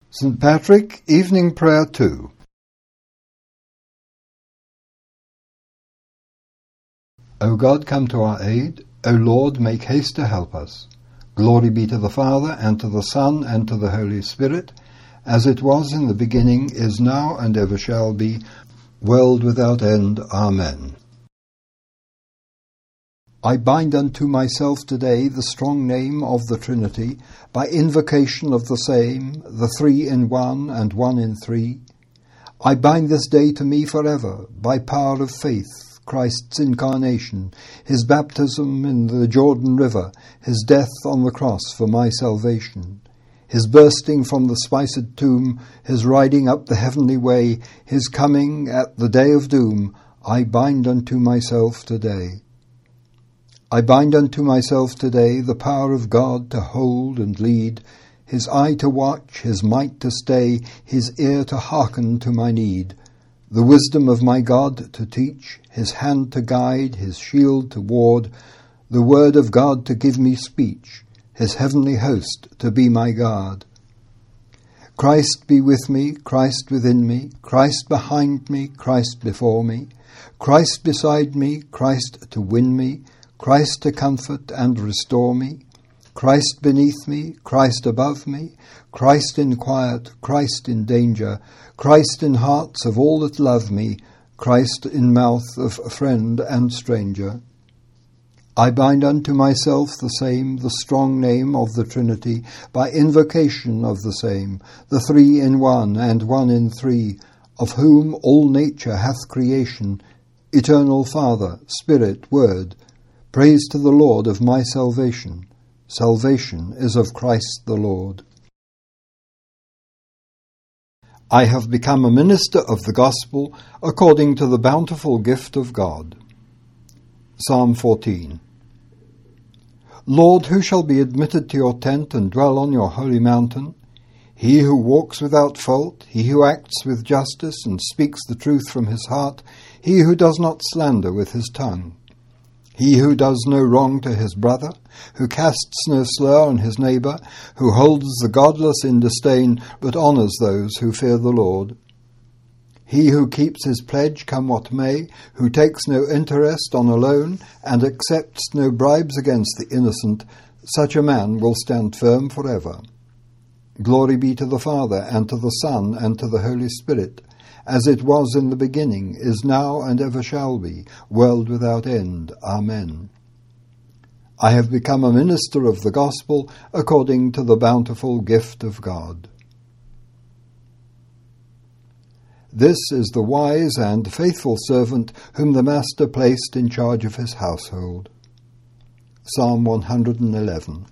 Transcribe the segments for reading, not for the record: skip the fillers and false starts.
St. Patrick, Evening Prayer 2. O God, come to our aid. O Lord, make haste to help us. Glory be to the Father, and to the Son, and to the Holy Spirit, as it was in the beginning, is now, and ever shall be, world without end. Amen. I bind unto myself today the strong name of the Trinity, by invocation of the same, the three in one and one in three. I bind this day to me forever, by power of faith, Christ's incarnation, his baptism in the Jordan River, his death on the cross for my salvation, his bursting from the spiced tomb, his riding up the heavenly way, his coming at the day of doom. I bind unto myself today. I bind unto myself today the power of God to hold and lead, his eye to watch, his might to stay, his ear to hearken to my need, the wisdom of my God to teach, his hand to guide, his shield to ward, the word of God to give me speech, his heavenly host to be my guard. Christ be with me, Christ within me, Christ behind me, Christ before me, Christ beside me, Christ to win me, Christ to comfort and restore me, Christ beneath me, Christ above me, Christ in quiet, Christ in danger, Christ in hearts of all that love me, Christ in mouth of friend and stranger. I bind unto myself the same, the strong name of the Trinity, by invocation of the same, the three in one and one in three, of whom all nature hath creation, eternal Father, Spirit, Word. Praise to the Lord of my salvation. Salvation is of Christ the Lord. I have become a minister of the gospel according to the bountiful gift of God. Psalm 14. Lord, who shall be admitted to your tent and dwell on your holy mountain? He who walks without fault, he who acts with justice and speaks the truth from his heart, he who does not slander with his tongue. He who does no wrong to his brother, who casts no slur on his neighbour, who holds the godless in disdain, but honours those who fear the Lord. He who keeps his pledge come what may, who takes no interest on a loan, and accepts no bribes against the innocent, such a man will stand firm forever. Glory be to the Father, and to the Son, and to the Holy Spirit, as it was in the beginning, is now, and ever shall be, world without end. Amen. I have become a minister of the gospel according to the bountiful gift of God. This is the wise and faithful servant whom the Master placed in charge of his household. Psalm 111.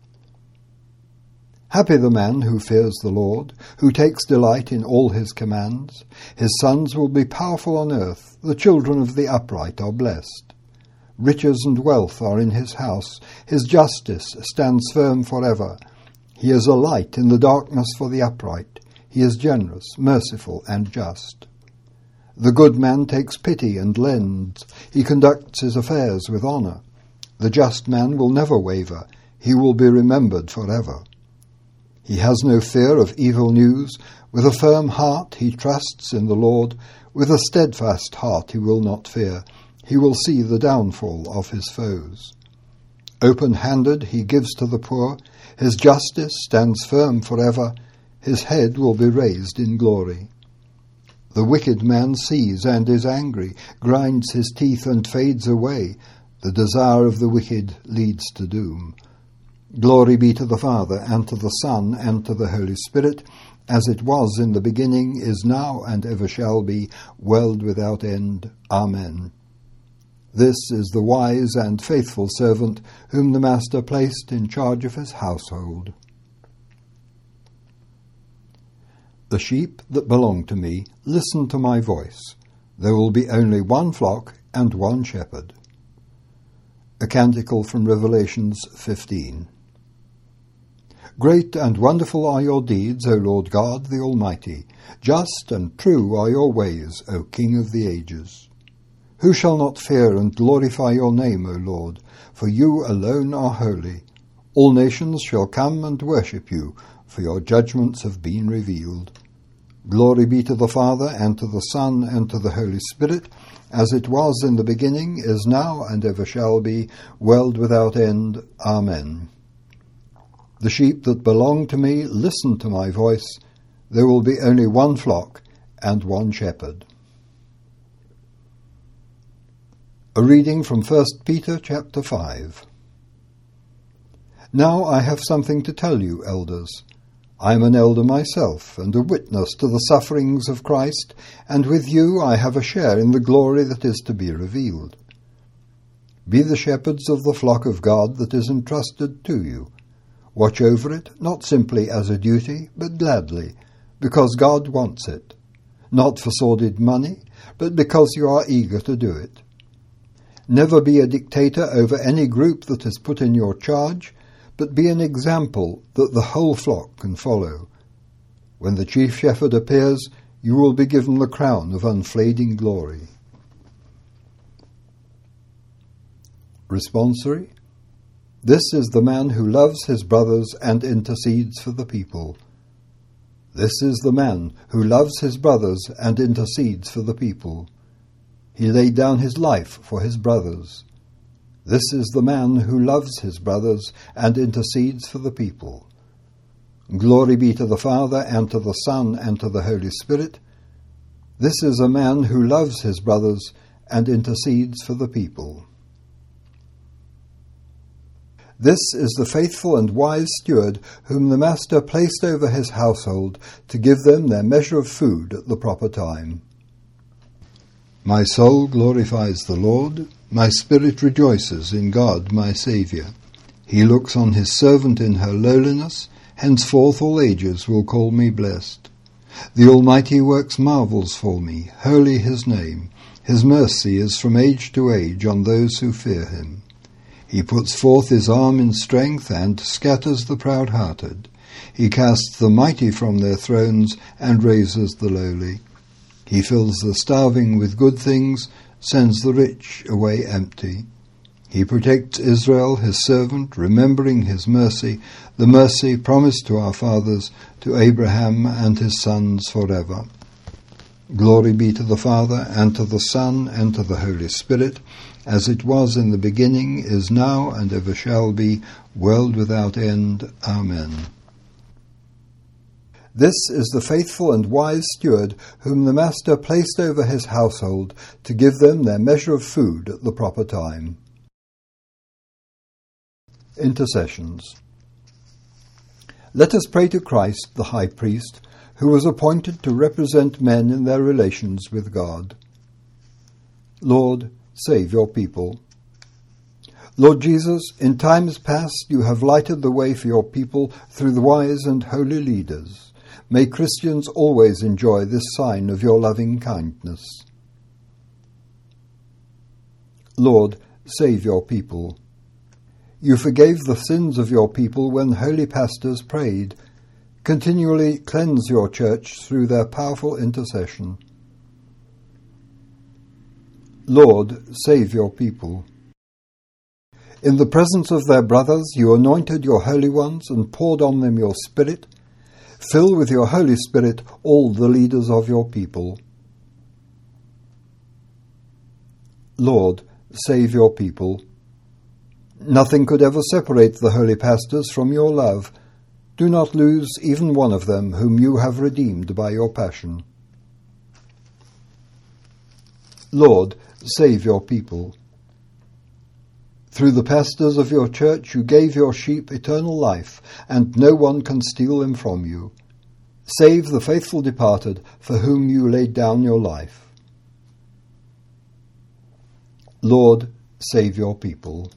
Happy the man who fears the Lord, who takes delight in all his commands. His sons will be powerful on earth, the children of the upright are blessed. Riches and wealth are in his house, his justice stands firm forever. He is a light in the darkness for the upright. He is generous, merciful, and just. The good man takes pity and lends. He conducts his affairs with honour. The just man will never waver. He will be remembered forever. He has no fear of evil news. With a firm heart he trusts in the Lord. With a steadfast heart he will not fear. He will see the downfall of his foes. Open-handed he gives to the poor. His justice stands firm forever. His head will be raised in glory. The wicked man sees and is angry, grinds his teeth and fades away. The desire of the wicked leads to doom. Glory be to the Father, and to the Son, and to the Holy Spirit, as it was in the beginning, is now, and ever shall be, world without end. Amen. This is the wise and faithful servant whom the Master placed in charge of his household. The sheep that belong to me listen to my voice. There will be only one flock and one shepherd. A canticle from Revelations 15. Great and wonderful are your deeds, O Lord God the Almighty. Just and true are your ways, O King of the ages. Who shall not fear and glorify your name, O Lord? For you alone are holy. All nations shall come and worship you, for your judgments have been revealed. Glory be to the Father, and to the Son, and to the Holy Spirit, as it was in the beginning, is now, and ever shall be, world without end. Amen. The sheep that belong to me listen to my voice. There will be only one flock and one shepherd. A reading from 1 Peter chapter 5. Now I have something to tell you, elders. I am an elder myself, and a witness to the sufferings of Christ, and with you I have a share in the glory that is to be revealed. Be the shepherds of the flock of God that is entrusted to you. Watch over it, not simply as a duty, but gladly, because God wants it. Not for sordid money, but because you are eager to do it. Never be a dictator over any group that is put in your charge, but be an example that the whole flock can follow. When the chief shepherd appears, you will be given the crown of unfading glory. Responsory. This is the man who loves his brothers and intercedes for the people. This is the man who loves his brothers and intercedes for the people. He laid down his life for his brothers. This is the man who loves his brothers and intercedes for the people. Glory be to the Father, and to the Son, and to the Holy Spirit. This is a man who loves his brothers and intercedes for the people. This is the faithful and wise steward whom the Master placed over his household to give them their measure of food at the proper time. My soul glorifies the Lord. My spirit rejoices in God my Saviour. He looks on his servant in her lowliness. Henceforth all ages will call me blessed. The Almighty works marvels for me. Holy his name. His mercy is from age to age on those who fear him. He puts forth his arm in strength and scatters the proud-hearted. He casts the mighty from their thrones and raises the lowly. He fills the starving with good things, sends the rich away empty. He protects Israel, his servant, remembering his mercy, the mercy promised to our fathers, to Abraham and his sons forever. Glory be to the Father, and to the Son, and to the Holy Spirit, as it was in the beginning, is now, and ever shall be, world without end. Amen. This is the faithful and wise steward whom the Master placed over his household to give them their measure of food at the proper time. Intercessions. Let us pray to Christ, the High Priest, who was appointed to represent men in their relations with God. Lord, save your people. Lord Jesus, in times past you have lighted the way for your people through the wise and holy leaders. May Christians always enjoy this sign of your loving kindness. Lord, save your people. You forgave the sins of your people when holy pastors prayed. Continually cleanse your church through their powerful intercession. Lord, save your people. In the presence of their brothers, you anointed your holy ones and poured on them your Spirit. Fill with your Holy Spirit all the leaders of your people. Lord, save your people. Nothing could ever separate the holy pastors from your love. Do not lose even one of them whom you have redeemed by your passion. Lord, save your people. Through the pastors of your church you gave your sheep eternal life, and no one can steal them from you. Save the faithful departed, for whom you laid down your life. Lord, save your people.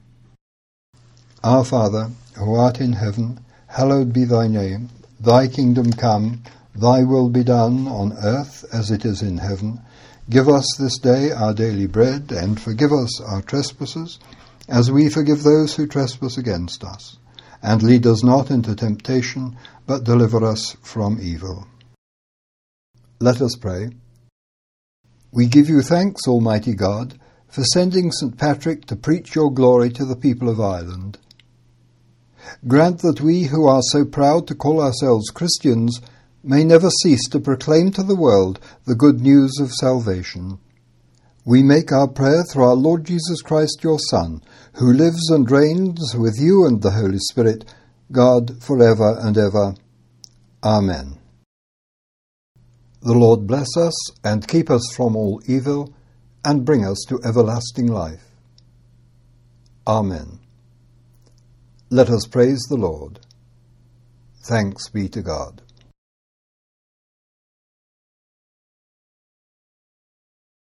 Our Father, who art in heaven, hallowed be thy name. Thy kingdom come, thy will be done on earth as it is in heaven. Give us this day our daily bread, and forgive us our trespasses, as we forgive those who trespass against us. And lead us not into temptation, but deliver us from evil. Let us pray. We give you thanks, Almighty God, for sending St. Patrick to preach your glory to the people of Ireland. grant that we who are so proud to call ourselves Christians may never cease to proclaim to the world the good news of salvation. We make our prayer through our Lord Jesus Christ, your Son, who lives and reigns with you and the Holy Spirit, God, for ever and ever. Amen. The Lord bless us and keep us from all evil, and bring us to everlasting life. Amen. Let us praise the Lord. Thanks be to God.